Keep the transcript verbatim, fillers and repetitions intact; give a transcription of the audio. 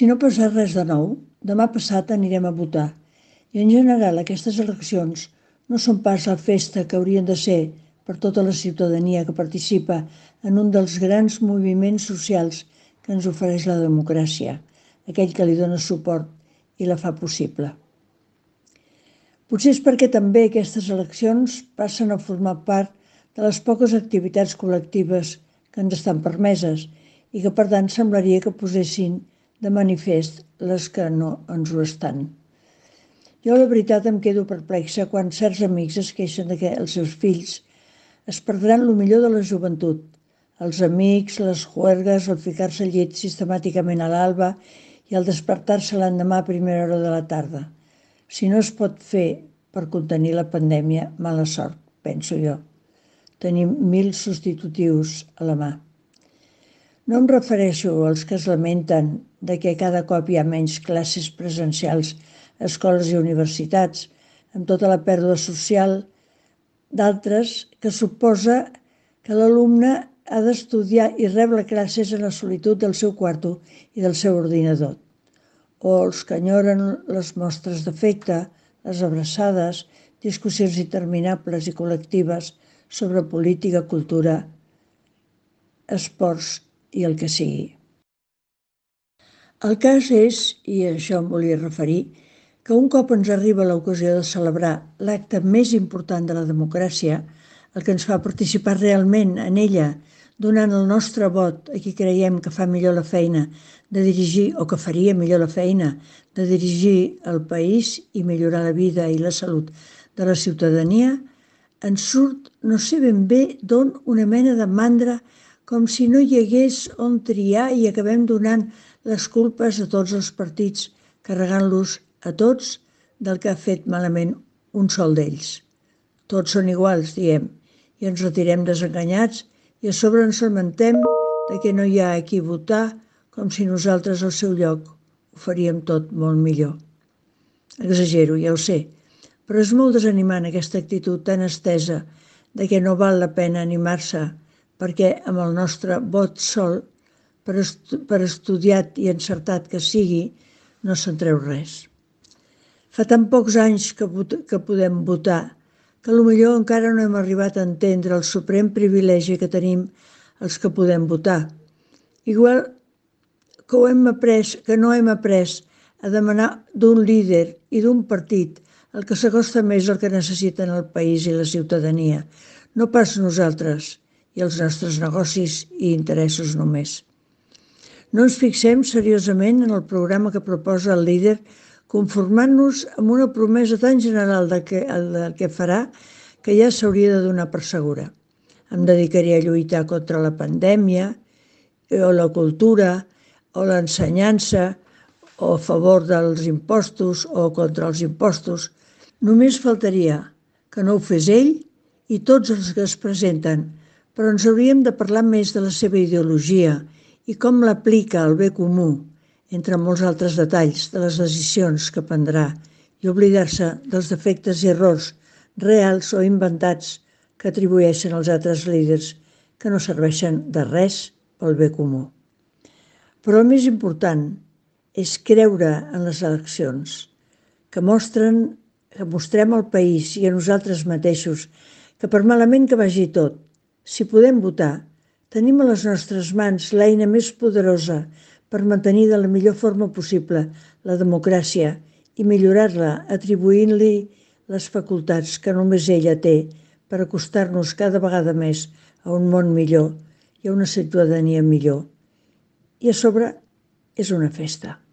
Si no passa res de nou, demà passat anirem a votar. I en general aquestes eleccions no són pas la festa que haurien de ser per tota la ciutadania que participa en un dels grans moviments socials que ens ofereix la democràcia, aquell que li dona suport i la fa possible. Potser és perquè també aquestes eleccions passen a formar part de les poques activitats col·lectives que ens estan permeses i que per tant semblaria que posessin de manifest les que no ens ho estan. Jo la veritat em quedo perplexa quan certs amics es queixen de que els seus fills es perdran el millor de la joventut, els amics, les juergues, el ficar-se al llit sistemàticament a l'alba i el despertar-se l'endemà a primera hora de la tarda. Si no es pot fer per contenir la pandèmia, mala sort, penso jo. Tenim mil substitutius a la mà. No em refereixo als que es lamenten de que cada cop hi ha menys classes presencials a escoles i universitats, amb tota la pèrdua social d'altres que suposa que l'alumne ha d'estudiar i rebre classes en la solitud del seu quarto i del seu ordinador. O els que enyoren les mostres d'afecte, les abraçades, discussions interminables i col·lectives sobre política, cultura, esports i el que sigui. El cas és, i a això em volia referir, que un cop ens arriba l'ocasió de celebrar l'acte més important de la democràcia, el que ens fa participar realment en ella, donant el nostre vot a qui creiem que fa millor la feina de dirigir o que faria millor la feina de dirigir el país i millorar la vida i la salut de la ciutadania, ens surt no sé ben bé d'on una mena de mandra com si no hi hagués on triar i acabem donant les culpes a tots els partits, carregant-los a tots del que ha fet malament un sol d'ells. Tots són iguals, diem, i ens retirem desenganyats i a sobre ens lamentem de que no hi ha a qui votar com si nosaltres al seu lloc ho faríem tot molt millor. Exagero, ja ho sé, però és molt desanimant aquesta actitud tan estesa de que no val la pena animar-se perquè amb el nostre vot sol, per, estu per estudiat i encertat que sigui, no se'n treu res. Fa tan pocs anys que, que podem votar que potser encara no hem arribat a entendre el suprem privilegi que tenim els que podem votar. Igual que, ho hem après, que no hem après a demanar d'un líder i d'un partit el que s'acosta més al que necessiten el país i la ciutadania, no pas nosaltres i els nostres negocis i interessos només. No ens fixem seriosament en el programa que proposa el líder, conformant-nos amb una promesa tan general del que, del que farà que ja s'hauria de donar per segura. Em dedicaré a lluitar contra la pandèmia, o la cultura, o l'ensenyança, o a favor dels impostos o contra els impostos. Només faltaria que no ho fes ell i tots els que es presenten, però ens hauríem de parlar més de la seva ideologia i com l'aplica al bé comú, entre molts altres detalls de les decisions que prendrà i oblidar-se dels defectes i errors reals o inventats que atribueixen als altres líders que no serveixen de res pel bé comú. Però el més important és creure en les eleccions, que mostren, que mostrem al país i a nosaltres mateixos que per malament que vagi tot, si podem votar, tenim a les nostres mans l'eina més poderosa per mantenir de la millor forma possible la democràcia i millorar-la atribuint-li les facultats que només ella té per acostar-nos cada vegada més a un món millor i a una ciutadania millor. I a sobre és una festa.